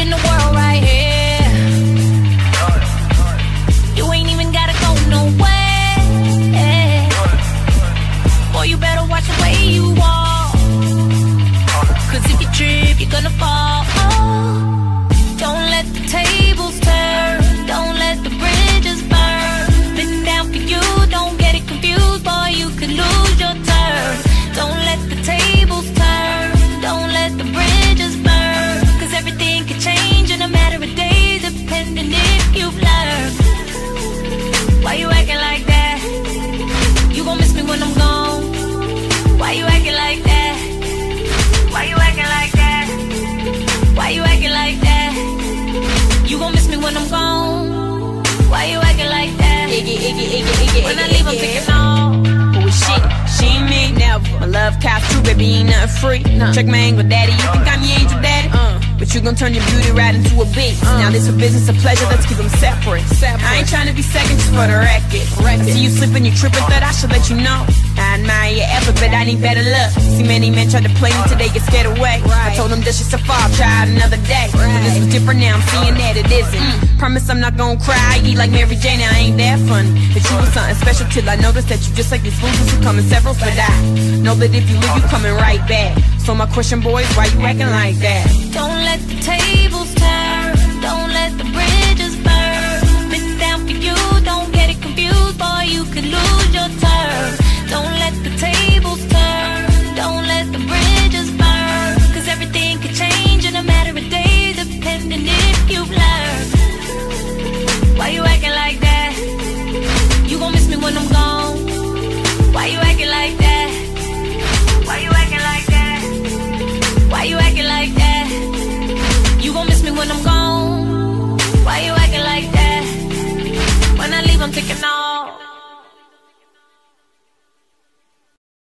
in the world right here. You ain't even gotta go nowhere. Boy, you better watch the way you walk, 'cause if you trip, you're gonna fall. Don't let the tables turn, don't let the bridges burn. Been down for you, don't get it confused, boy, you could lose your turn. Don't let the tables turn, don't let the bridges burn, 'cause everything can change in a matter of days, depending if you've learned. Why you acting like that? You gon' miss me when I'm gone. Why you acting like that? Why you acting like that? Why you acting like that? You gon' miss me when I'm gone. Why you acting like that? When I leave, I'm taking off. Shit, she ain't me, never. My love cost true, baby, ain't nothing free. Check my angle, daddy. You think I'm your angel, daddy? But you gon' turn your beauty right into a beast. Now this a business, a pleasure, let's keep them separate. I ain't trying to be second just for the record. I see you slipping, you tripping, thought I should let you know. I admire your effort, but I need better luck. See many men try to play me till they get scared away. I told them this just a fall, try it another day. But this was different now, I'm seeing that it isn't. Promise I'm not gon' cry, I eat like Mary Jane, I ain't that funny. But you was something special till I noticed that you just like these fools who come in several, but I know that if you leave, you coming right back. So my question, boys, why you acting like that? Don't let the tables turn, don't let the bridges burn. Been down for you, don't get it confused, boy, you could lose your turn. Don't let the tables turn, don't let the bridges burn, 'cause everything could change in a matter of days, depending if you've learned. Why you acting like that? You gon' miss me when I'm gone. Why you acting like that? Why you acting like that? Why you acting like that? You gon' miss me when I'm gone. Why you acting like that? When I leave, I'm taking off.